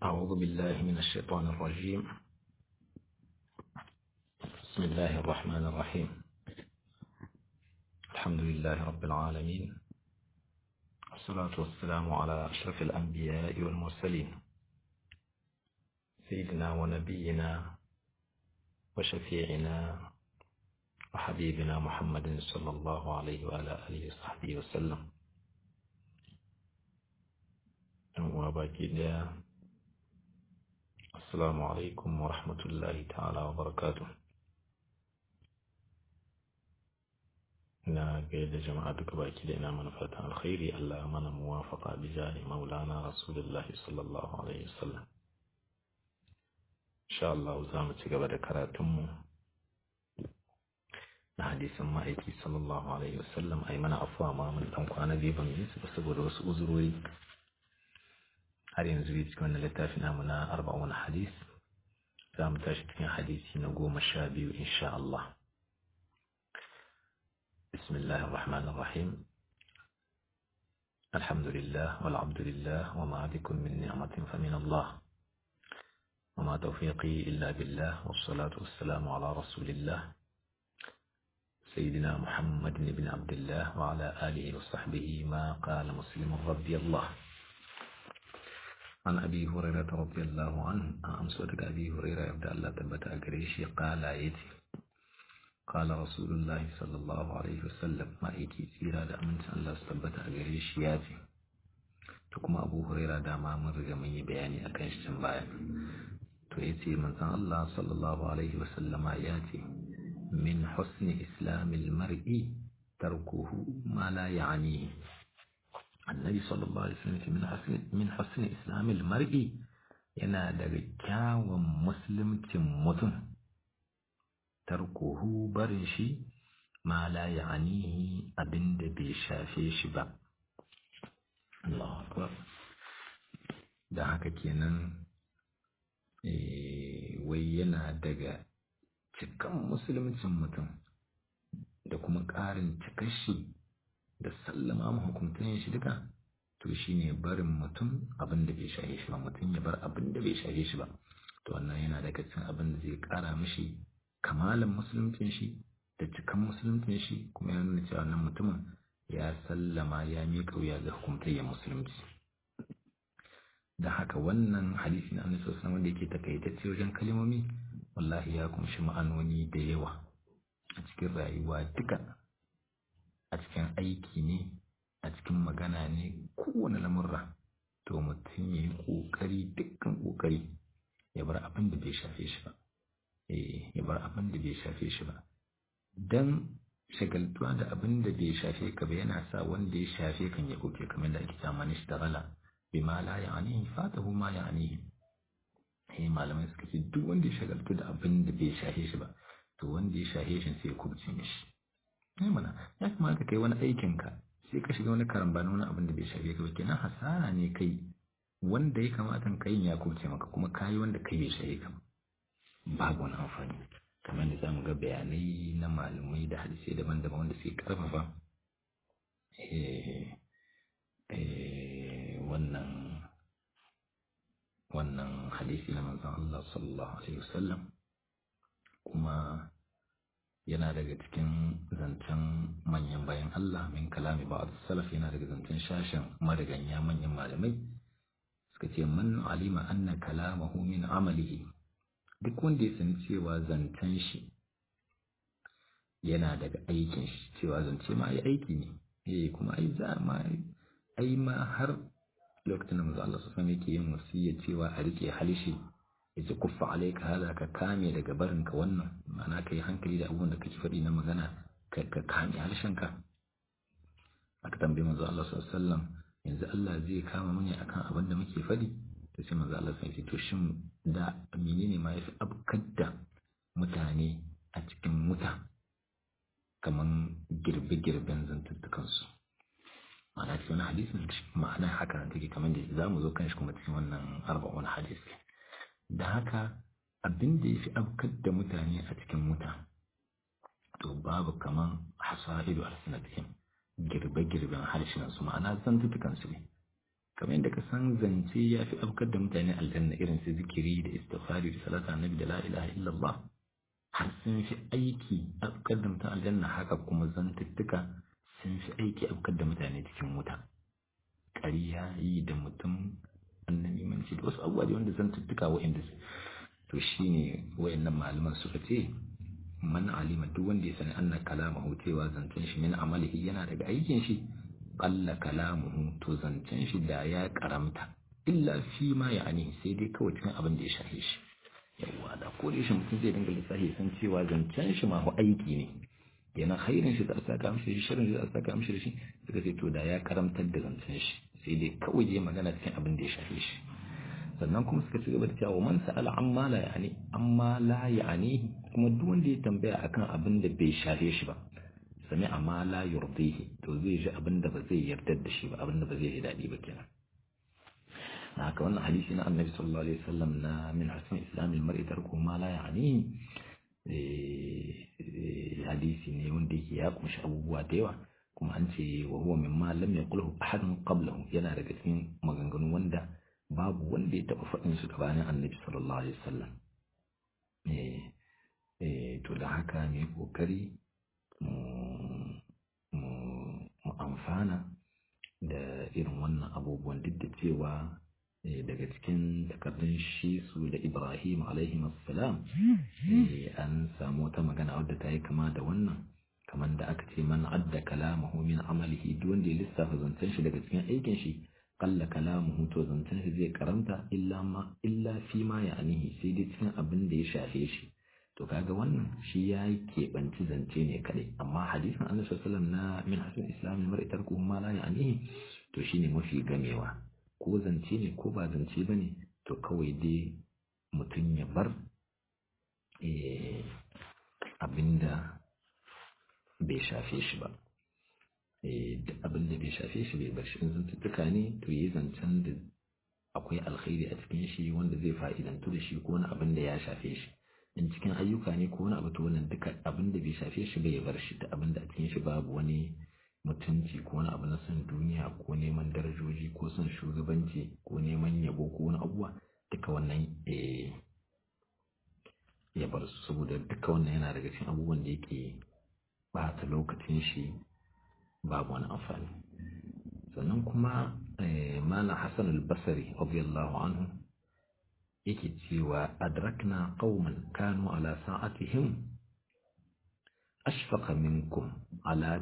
أعوذ بالله من الشيطان الرجيم. بسم الله الرحمن الرحيم. الحمد لله رب العالمين، والصلاة والسلام على أشرف الأنبياء والمرسلين، سيدنا ونبينا وشفيعنا وحبيبنا محمد صلى الله عليه وعلى آله وصحبه وسلم. وباقي السلام عليكم ورحمة الله تعالى وبركاته. na gaida jama'a duka baki da ina mana fatan alkhairi. Allah mana muwafaqa bi jahi maulana rasulullahi sallallahu alaihi wasallam. Insha Allah za mu ci gaba da karatun mu na hadisin ma'aiki sallallahu alaihi wasallam. Ai mana afwa ma mun dan kwana biyu ban yi su saboda wasu uzurori. Har yanzu cikin wannan littafin namu na 40 hadis za mu tashi cikin hadisi na 12 insha Allah. بسم الله الرحمن الرحيم. الحمد لله والعبد لله وما بكم من نعمة فمن الله وما توفيقي إلا بالله، والصلاة والسلام على رسول الله سيدنا محمد بن عبد الله وعلى آله وصحبه. ما قال مسلم رضي الله عن أبي هريرة رضي الله عنه أمسك أبي هريرة يبدأ الله تبت أجريشي قال يتي قال رسول الله صلى الله عليه وسلم ما إيكي سيرا دا من الله استبت أجريش ياتي تكما أبو هريرة دا ما مرغ من يبياني أكنش تنبايا تو يتي من الله صلى الله عليه وسلم ياتي من حسن إسلام المرء تركه ما لا يعنيه. النبي صلى الله عليه وسلم من حسن إسلام المرء ينادى كاو مسلم تموتن tarkuhu barin shi ma la ya'anihi abinda bai shafe shi ba. Allahu akbar. Da haka kenan wai yana daga cikan musulmcin mutum da kuma ƙarin cikashi da sallama mahukuntan shi duka, to shine barin mutum abinda bai shafe shi ba. Mutum ya bar abinda bai shafe shi ba, to wannan yana daga cikin abin da zai ƙara mishi kamalan musulmcin shi da cikan musulmcin shi, kuma ya nuna cewa wannan mutumin ya sallama ya miƙa wuya ga hukumtayyar musulunci. Da haka wannan hadisi na annabi sallallahu alaihi wasallam wanda yake takaitacce wajen kalmomi, wallahi ya kumshi ma'anoni da yawa a cikin rayuwa duka, a cikin aiki ne, a cikin magana ne, kowane lamurra. To mutum ya yi ƙoƙari, dukkan ƙoƙari ya bar abin da bai shafe shi ba. Ya bar abin da bai shafe shi ba, dan shagaltuwa da abin da bai shafe ka ba yana sa wanda ya shafe kan ya koke, kamar da ake cewa shi tagala bima la ya'nihi fatahu ma ya'nihi. Malamai suka ce duk wanda ya shagaltu da abin da bai shafe shi ba, to wanda ya shafe shi sai ya kubce mishi. Mana ya kamata kai wani aikin ka sai ka shiga wani karambani, wani abin da bai shafe ka ba, kenan hasara ne kai. Wanda ya kamata kai ya kubce maka, kuma kai wanda kai bai shafe ka ba, babu wani amfani. Kamar da zamu ga bayanai na malamai da hadisai daban-daban wanda suke karfafa wannan hadisi na manzon Allah sallallahu alaihi wasallam. Kuma yana daga cikin zancen manyan bayan Allah, min kalami ba'd salaf, yana daga zancen shashin madaganya manyan malamai. Suka ce man alima anna kalamahu min amalihi, duk wanda ya san cewa zancen shi yana daga aikin shi, cewa zance ma ai aiki ne, kuma ai ma har lokacin da manzo Allah sallallahu alaihi wasallam yake yin wasiyya cewa a rike halishi, yace kuffa alayka hada, ka kame daga barin ka wannan, ma'ana kai hankali da abubuwan da kake faɗi na magana, ka kame harshen ka. Aka tambaye manzo Allah sallallahu alaihi wasallam, yanzu Allah zai kama mu ne akan abin da muke faɗi? Sai manzo Allah sai ce to shin da menene ma yafi abkar da mutane a cikin wuta kaman girbe-girben zantuttukan su. Ma'ana cikin wannan hadisin ma'ana haka nan take, kamar da zamu zo kan shi kuma cikin wannan 40 hadisi. Da haka abin da yafi abkar da mutane a cikin wuta, to babu kaman hasaidu alsinatihim, girbe-girben harshen su, ma'ana zantuttukan su ne. kamar yadda ka san zance ya fi afkar da mutane aljanna irin su zikiri da istighfari da salatu annabi da la ilaha illallah har sun fi aiki afkar da mutum aljanna, haka kuma zantuttuka sun fi aiki afkar da mutane cikin wuta. ƙarya yi da mutum annabi manci da wasu abubuwa wanda zantuttuka wa'inda to shine wayannan malaman suka ce man alima duk wanda ya sani anna kalamahu cewa zancen shi min amalihi yana daga aikin shi qalla kalamuhu to zancen shi da ya karamta illa fi ma ya'ani sai dai kawai cikin abin da ya shafe shi. Yawwa da ko da shi mutum zai dinga lissafi san cewa zancen shi ma aiki ne, yana khairin shi da saka amshi shi, sharrin shi da saka amshi shi, suka ce to da ya karamtar da zancen shi sai dai kawai je magana cikin abin da ya shafe shi. Sannan kuma suka ci gaba da cewa man sa'ala amma la ya'ani kuma duk wanda ya tambaya akan abin da bai shafe shi ba, sami amma la yurdihi to zai ji abin da ba zai yarda da shi ba, abin da ba zai yi daɗi ba kenan. Na haka wannan hadisi na annabi sallallahu alaihi wasallam na min husn islamil mar'i tarku ma la ya'ni hadisi ne wanda yake ya kunshi abubuwa da yawa, kuma an ce wa huwa mimma lam yaqulhu ahadun qablahu, yana daga cikin maganganu wanda babu wanda ya taɓa faɗin su gabanin annabi sallallahu alaihi wasallam. To da haka ne kokari mu amfana da irin wannan abubuwan, duk da cewa daga cikin takardun shi su da Ibrahim alaihi assalam an samu wata magana wadda ta yi kama da wannan, kamar da aka ce man adda kalamahu min amalihi, duk wanda ya lissafa zancen shi daga cikin aikin shi qalla kalamuhu to zancen shi zai karanta illa fi ma ya'nihi sai dai cikin abin da ya shafe shi. To kaga wannan shi ya yi keɓanci zance ne kadai, amma hadisin annabi sallallahu alaihi wasallam na min hasan islamin mar'i tarkuhu ma la ya'nihi to shine mafi gamewa, ko zance ne ko ba zance bane, to kawai dai mutum ya bar abinda bai shafe shi ba, abinda bai shafe shi bai bar shi. In zantuttuka ne to yi zancen da akwai alkhairi a cikin shi wanda zai fa'idantu da shi ko wani abin da ya shafe shi. In cikin ayyuka ne ko wani abu to wannan duka abin da bai shafe shi bai bar shi, da abin da a cikin shi babu wani mutunci ko wani abu na son duniya ko neman darajoji ko son shugabanci ko neman yabo ko wani abuwa, duka wannan ya bar su, saboda duka wannan yana daga cikin abubuwan da yake ɓata lokacin shi babu wani amfani. Sannan kuma Malam Hassan al-Basri radiyallahu anhu yake cewa adrakna qauman kanu ala sa'atihim ashfaqa minkum ala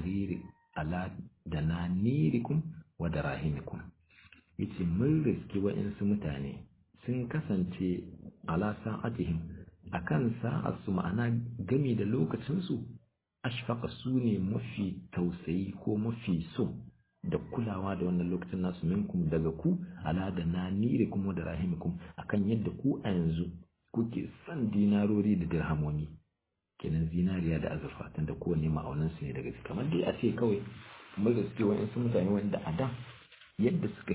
dananirikum wa darahimikum. Yace mun riski wa'insu mutane sun kasance ala sa'atihim akan sa'arsu, ma'ana game da lokacinsu, ashfaqa su ne mafi tausayi ko mafi so da kulawa da wannan lokacin nasu minkum daga ku, ala dananirikum wa darahimikum, akan yadda ku a yanzu kuke son dinarori da dirhamomi, kenan zinariya da azurfa, tunda kowanne ma'aunan su ne daga ciki. Kamar dai a ce kawai kamar da suke wa'insu mutane wanda a da yadda suke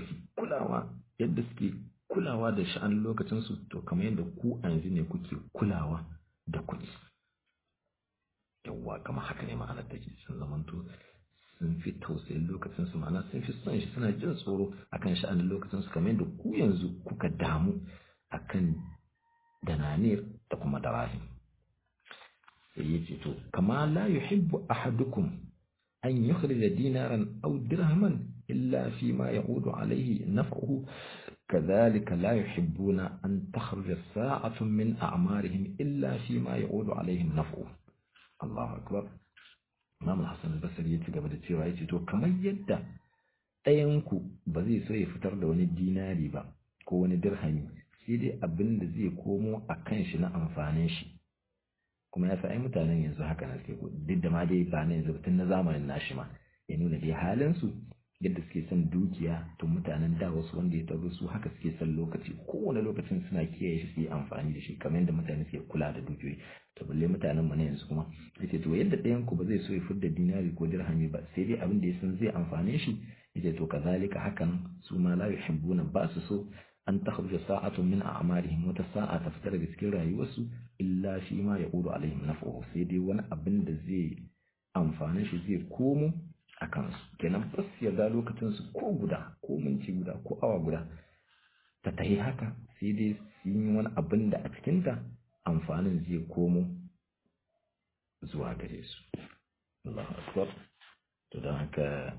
kulawa da sha'anin lokacinsu, to kamar yadda ku a yanzu ne kuke kulawa da kuɗi. Yawwa kamar haka ne ma'anar take, sun zamanto sun fi tausayin lokacinsu, ma'ana sun fi son shi, suna jin tsoro akan sha'anin lokacinsu kamar yadda ku yanzu kuka damu akan dananir da kuma darahim. Sai ya ce to kama la yuhibbu ahadukum an yukhrija dinaran aw dirhaman illa fi ma ya'udu alayhi naf'uhu kadhalika la yuhibbuna an takhruja sa'atun min a'marihim illa fi ma ya'udu alayhim naf'uhu. Allahu akbar. Imam Hassan al-Basri ya ci gaba da cewa yace to kamar yadda ɗayanku ba zai so ya fitar da wani dinari ba ko wani dirhami sai dai abin da zai komo a kan shi na amfanin shi, kuma ya ai mutanen yanzu haka na suke, duk da ma dai ba na yanzu tun na zamanin nashi ma ya nuna dai halin su yadda suke son dukiya, to mutanen da wasu wanda ya taro su haka suke son lokaci, kowane lokacin suna kiyaye shi su yi amfani da shi kamar yadda mutane suke kula da dukiyoyi. To balle mutanen mu na yanzu kuma yace to yadda ɗayan ku ba zai so ya fidda dinari ko dirhami ba sai dai abin da ya san zai amfane shi, yace to kazalika hakan su ma la yuhibbuna ba su so an takhruja sa'atun min a'marihim, wata sa'a ta fita daga cikin rayuwarsu illa fi ma yaqulu alaihim naf'uhu, sai dai wani abin da zai amfane shi zai komo a kansu. Kenan ba su yarda lokacin su ko guda ko ko minti guda ko awa guda ta tahi haka, sai dai sun yi wani abin da a cikinta amfanin zai komo zuwa gare su. Allahu akbar. To don haka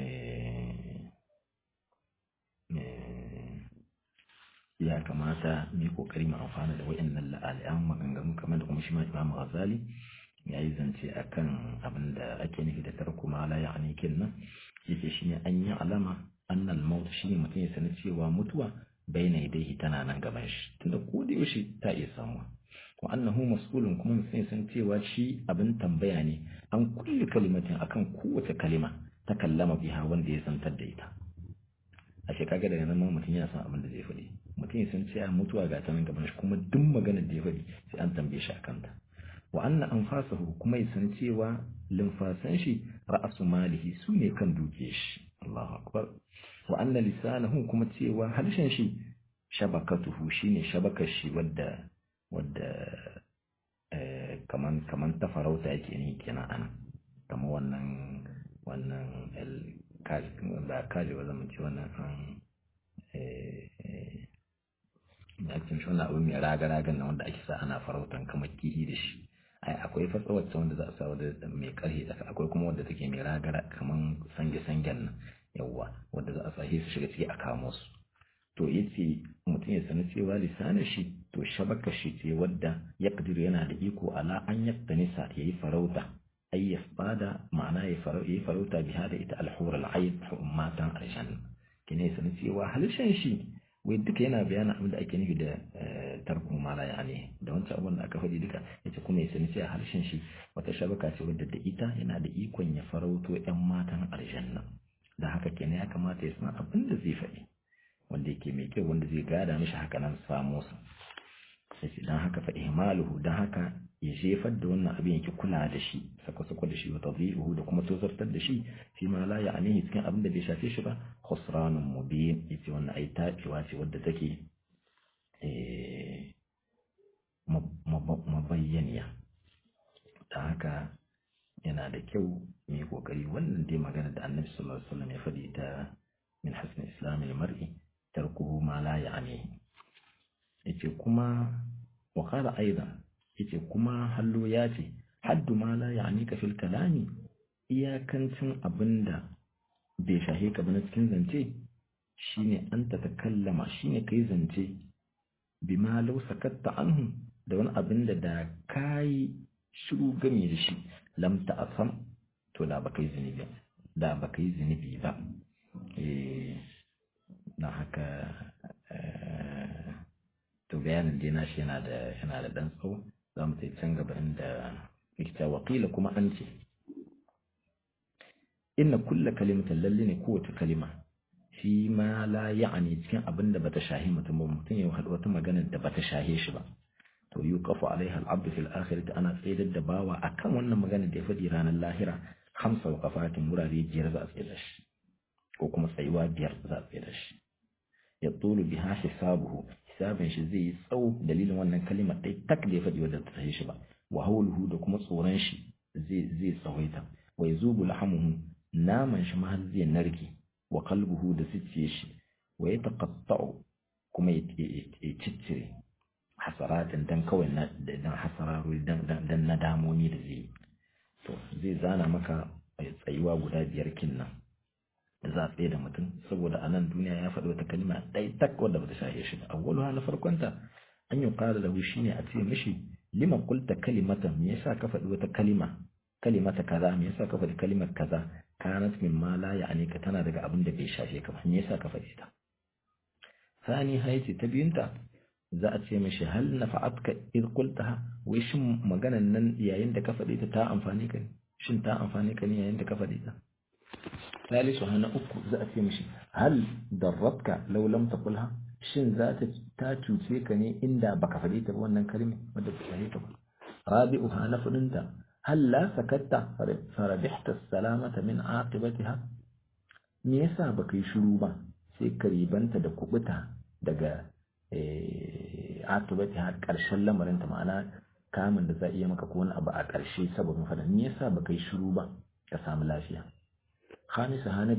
ya kamata mu yi kokari mu amfana da wayannan la'aliyan maganganu, kamar da kuma shi ma Imam Ghazali ya yi zance akan abin da ake nufi da tarku ma la ya'ni kinnan, yake shine an yi alama annal maut, shine mutum ya sani cewa mutuwa baina yadayhi tana nan gaban shi, tunda ko da yaushe ta iya samuwa. Wa annahu mas'ulun, kuma mutum ya san cewa shi abin tambaya ne an kulli kalimatin, akan kowace kalima ta kallama biha wanda ya santar da ita. A shekaga daga nan mutum ya san abin da zai faɗi, mutum ya san cewa mutuwa ga ta nan gaban shi, kuma duk maganar da ya faɗi sai an tambaye shi akan ta. Wa anna anfasahu, kuma ya san cewa limfasan shi ra'asu malihi, su ne kan dukiyar shi. Allahu akbar. Wa anna lisanahu, kuma cewa harshen shi shabakatuhu, shine shabakar shi wadda kaman ta farauta yake ne kenan ana, kamar wannan ba kaji ba zama ce wannan ya cin shi wannan abu mai raga-ragan na wanda ake sa ana farautan kamar kihi da shi. Akwai fatsa wacce wanda za a sa wadda mai karhe tsaka, akwai kuma wadda take mai ragara kamar sange-sangen nan, yawwa, wadda za a sa su shiga ciki a kamo su. To yace mutum ya sani cewa lisanin shi to shabaka shi ce wadda ya kadiru yana da iko ala an yaktanisa yayi farauta, ay yasbada, ma'ana yayi farauta biha da ita al-hur al-ayn, matan aljanna. Kine ya sani cewa halishan shi wai duka yana bayanin abin da ake nufi da tarku mala yani, da wancan abin da aka faɗi duka. Yace kuma ya sani cewa halishan shi wata shabaka ce wadda da ita yana da ikon ya farauto ƴan matan aljanna. Da haka kenan ya kamata ya san abin da zai faɗi wanda yake mai kyau, wanda zai gada mishi haka nan samu su. Sai dan haka fa ihmaluhu, dan haka ya jefar da wannan abin, yake kula da shi, sako da shi, wa tadhi'uhu, da kuma tozartar da shi fi ma la ya'nihi, cikin abin da bai shafe shi ba, khusranun mubin. Yace wannan ai tacewa ce wadda take mabayyaniya. Dan haka yana da kyau mai kokari, wannan dai magana da Annabi sallallahu alaihi wasallam ya faɗi ta min hasni islamil mar'i tarkuhu ma la ya'nihi. Yace kuma wa qala aidan, yace kuma hallo ya ce haddu ma la ya'nika fil kalami, iyakancin abinda bai shahe ka ba na cikin zance, shine an ta takallama, shine kai zance bima law sakatta anhu, da wani abinda da kai shiru game da shi, lam ta'asam, to da baka yi zunubi ba. Na haka to bayanin dai nashi yana da dan tsawo, za mu sai can gaba inda ikita wakila kuma an ce inna kulla kalimatin, lalle ne kowace kalima, fi ma la ya'ani, cikin abin da bata shahi mutum ba, mutum ya haɗu wata magana da bata shahe shi ba, to yuqafu alaiha al-abdu fil akhirati, ana tsaidar da bawa akan wannan magana da ya faɗi ranar lahira, 5 waqafatin, wurare 5 za a tsaye da shi, ko kuma tsayuwa 5 za a tsaye da shi. Ya tsulu biha hisabuhu, hisabin shi zai yi tsawo dalilin wannan kalima ɗaya tak da ya faɗi wadda ta sahi shi ba, wa hawluhu, da kuma tsoron shi zai tsawaita, wa yazubu lahamuhu, naman shi ma zai narke, wa qalbuhu, da zuciyar shi, wa yataqatta'u, kuma ya ciccire hasaratin, dan kawai dan hasararru, dan nadamomi da zai yi. To zai zana maka tsayuwa guda 5 kinnan da za a tsaye da mutum, saboda a nan duniya ya faɗi wata kalima ɗai tak wadda bata shahe shi ba. Awwaluha, na farkonta, an yi ƙara lahu, shine a ce mishi lima qulta kalimatan, me yasa ka faɗi wata kalimata kaza, me yasa ka faɗi kalimar kaza, kanat mimma la ya'nika, tana daga abin da bai shafe ka ba, me yasa ka faɗi ta. Sani haiti ta biyunta, za a ce mishi hal nafa'atka id qultaha, wai shin maganan nan yayin da ka faɗi ta amfane ka ne, shin ta amfane ka ne yayin da ka faɗi ta. ثالثها na uku, za a ce mishi hal darratka law lam taqulha, shin za ta cuce ka ne inda baka faɗi ta wannan kalma wadda ta faɗi ta ba. rabi'uha na fudinta, hal la sakatta farabihta salamata min aqibatiha, me yasa baka yi shiru ba sai ka ribanta da kubuta daga aqibatiha, karshen lamarin ta, ma'ana kamun da za iya maka ko wani abu a karshe saboda faɗa, me yasa baka yi shiru ba ka samu lafiya. خامسها نبير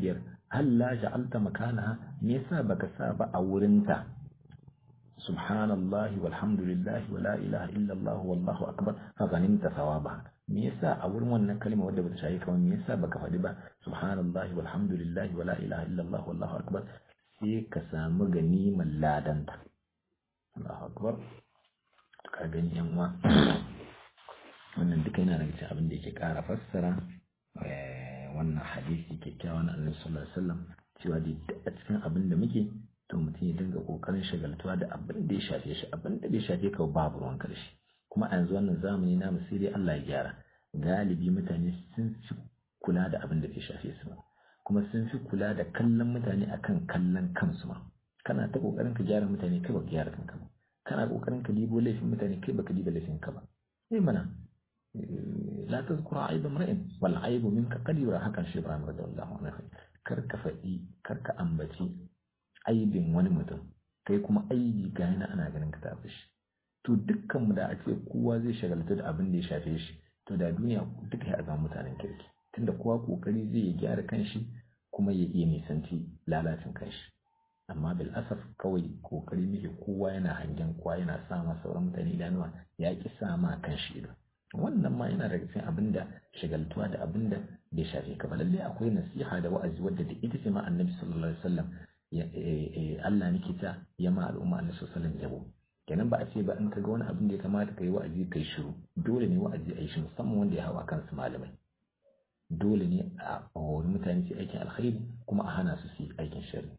halla ja'alta makana me yasa baka sa ba a wurinta subhanallahi walhamdulillahi wala ilaha illallah wallahu akbar fa ghanimta thawaba me yasa a wurin wannan kalma wadda bata shayi kamar me yasa baka faɗi ba subhanallahi walhamdulillahi wala ilaha illallah wallahu akbar sai ka samu ganimar ladanta. Allahu akbar. Ka gani yan uwa wannan duka yana daga cikin abin da yake ƙara fassara wannan hadisi kyakkyawan Annabi sallallahu alaihi wasallam cewa a cikin abin da muke to mutum ya dinga kokarin shagaltuwa da abin da ya shafe shi, abin da bai shafe ka babu ruwan karshe. Kuma a yanzu wannan zamani na mu sai dai Allah ya gyara, galibi mutane sun fi kula da abin da bai shafe su ba, kuma sun fi kula da kallon mutane akan kallon kansu ma. Kana ta kokarin ka gyara mutane kai baka gyara kanka ba, kana kokarin ka libo laifin mutane kai baka libo laifin ka ba. Eh mana la tazkura aiba mar'in wal aibu minka qad yura, hakan shi Ibrahim radiyallahu anhu. Kar ka faɗi, kar ka ambaci aibin wani mutum, kai kuma aibi ga yana ana ganin ka tafi shi. To dukkan mu da a ce kowa zai shagalta da abin da ya shafe shi, to da duniya duka ya zama mutanen kirki, tunda kowa kokari zai ya gyara kanshi kuma ya iya nisanci lalacin kanshi. Amma bil asaf kawai kokari muke kowa yana hangen kowa yana sa ma sauran mutane idanuwa, ya ki sa ma kanshi ido. Wannan ma yana daga cikin abin da shagaltuwa da abin da bai shafe ka ba. Lalle akwai nasiha da wa'azi wadda da ita ce ma Annabi sallallahu alaihi wasallam Allah nake ta ya ma al'umma Annabi sallallahu alaihi wasallam yabo. Kenan ba a ce ba in ka ga wani abin da ya kamata kai wa'azi kai shiru, dole ne wa'azi a yi shi, musamman wanda ya hawa kansu malamai. Dole ne a hori mutane su aikin alkhairi kuma a hana su yi aikin sharri.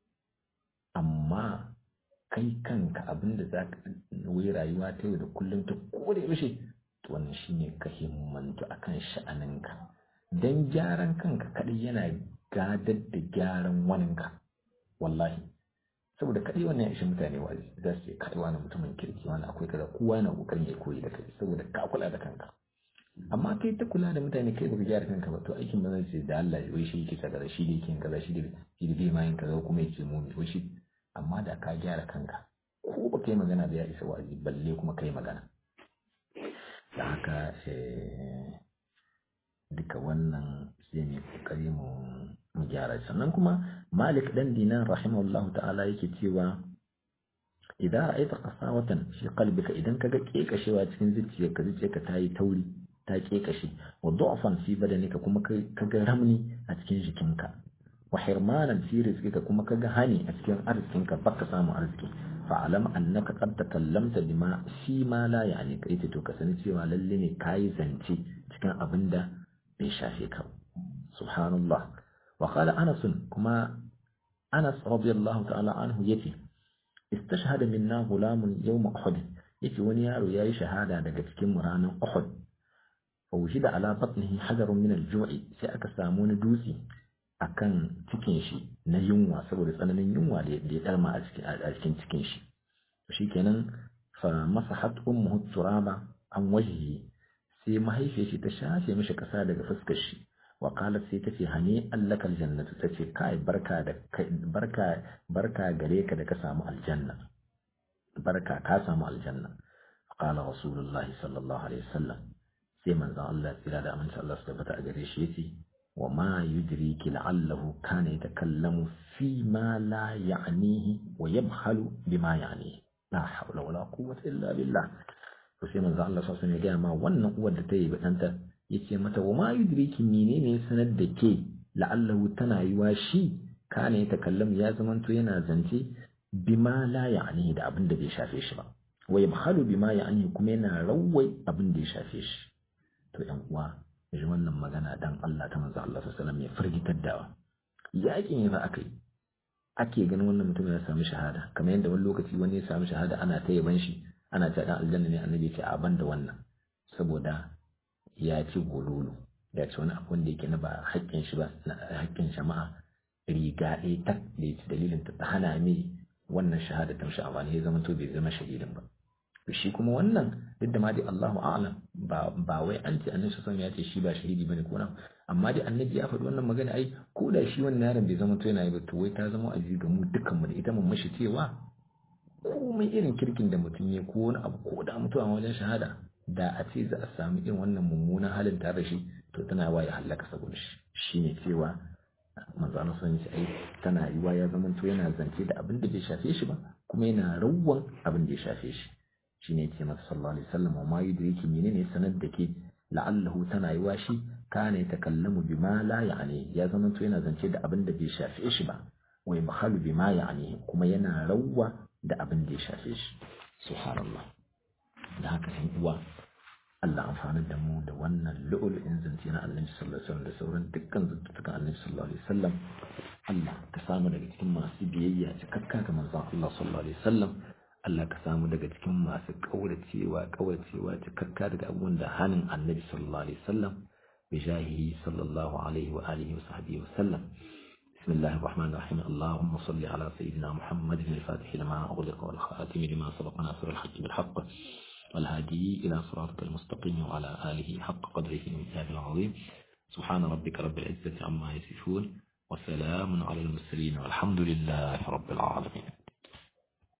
Amma kai kanka abin da za ka yi rayuwa ta yau da kullum ta kore yaushe, to wannan shine ka himmantu akan sha'aninka. Dan gyaran kanka kadai yana gadar da gyaran waninka. Wallahi saboda kadai wannan ya ishi mutane wa'azi, za su ce kai wani mutumin kirki, wani akwai kaza, kowa yana kokarin ya koyi da kai saboda ka kula da kanka. Amma kai ta kula da mutane kai baka gyara kanka ba, to aikin ba zai ce da Allah wai shi yake kaza, shi da yake kaza, shi da bai ma yin kaza kuma yake mumi wai shi. Amma da ka gyara kanka ko ba kai magana da ya isa wa'azi, balle kuma kai magana. Da haka duka wannan sai ne kokari mu gyara. Sannan kuma Malik dan Dinar rahimahullahu ta'ala yake cewa idan ra'aita qasawatan fi qalbika, idan kaga kekashewa cikin zuciyarka ta yi tauri, ta kekashe, wa du'fan fi badanika, kuma kaga ramni a cikin jikinka, wa hirmanan fi rizqika, kuma kaga hani a cikin arzikinka, baka samu arziki, fa'alam annaka qad takallamta bima fi ma la ya'ni ka, ita to ka sani cewa lalle ne kai zance cikin abinda bai shafe ka. Subhanallah. Wa qala Anas, kuma Anas radiyallahu ta'ala anhu yace istashhada minna gulamun yawm Uhud, yace wani yaro yayi shahada daga cikin ranar Uhud. Fa wujida ala batnihi hajarun min al-ju'i, sai aka samu wani dutse akan cikin shi na yunwa, saboda tsananin yunwa da ya darma a cikin cikin shi. Shikenan fa masahat ummuhu turaba an wajhihi, sai mahaifiyar shi ta shafe mishi kasa daga fuskar shi. Wa qalat, sai tace hani allakal jannatu, tace kai barka gare ka da ka samu aljanna, barka ka samu aljanna. Qala rasulullahi sallallahu alaihi wasallam, sai manzo Allah tsira da amince Allah su tabbata a gare shi yace wa ma yudriki la'allahu kana yatakallamu fi ma la ya'nihi wa yabhalu bima ya'nihi, la hawla wala quwwata illa billah. To sai manzo Allah sallallahu alaihi wasallam ya ga ma wannan uwar da ta yi badanta, yace mata wa ma yudriki, menene sanar da ke la'allahu tana yiwa shi kana yatakallamu ya zamanto yana zance bima la ya'nihi da abin da bai shafe shi ba, wa yabhalu bima ya'nihi kuma yana rawwai abin da ya shafe shi. To yan uwa, ji wannan magana dan Allah ta manzo Allah sallallahu alaihi wasallam ya firgitar da yakin yasa ake ganin wannan mutum ya samu shahada, kamar yadda wani lokaci wani ya samu shahada ana ta yaban shi, ana ta dan aljanna ne, annabi ya ce a banda wannan, saboda ya ci gololo, ya ci wani abu wanda yake na ba haƙƙin shi ba, na haƙƙin jama'a, riga ɗaya tak da ya ci dalilin ta hana mai wannan shahada ta mishi amfani, ya zama to bai zama shahidin ba. Shi kuma wannan duk da ma dai Allahu a'lam, ba wai an ce annabi sallallahu alaihi wasallam ya ce shi ba shahidi bane ko na, amma dai annabi ya faɗi wannan magana, ai ko da shi wannan yaron bai zama to yana yi ba, to wai ta zama azizi ga mu dukkan mu da ita mun mashi cewa komai irin kirkin da mutum ya ko wani abu, ko da mutuwa wajen shahada, da a ce za a samu irin wannan mummunan halin tare da shi, to tana waye halaka saboda shi. Shine cewa manzo Allah sun ce ai tana yiwa ya zama to yana zance da abin da bai shafe shi ba kuma yana rawwan abin da ya shafe shi shine yake masa sallallahu alaihi wasallam ma yake menene sanar da ke la'allahu tana yiwa shi kana yatakallamu bima la ya'ni ya zama to yana zance da abin da bai shafe shi ba wai mahalu bima ya'ni kuma yana rawwa da abin da ya shafe shi subhanallah da haka ɗan uwa Allah amfani da mu da wannan lu'ulu'in zance na Annabi sallallahu alaihi wasallam da sauran dukkan zantukan Annabi sallallahu alaihi wasallam Allah ka samu daga cikin masu biyayya cikakka ga manzon Allah sallallahu alaihi wasallam Allah ka samu daga cikin masu kauracewa cikakka daga abubuwan da hanin Annabi sallallahu alaihi wasallam bi jahihi sallallahu alaihi wa alihi wa sahbihi wasallam بسم الله الرحمن الرحيم اللهم صل على سيدنا محمد الفاتح لما أغلق والخاتم لما سبق ناصر الحق بالحق والهادي إلى صراطك المستقيم وعلى آله حق قدره ومثاله العظيم سبحان ربك رب العزة عما يصفون وسلام على المرسلين والحمد لله رب العالمين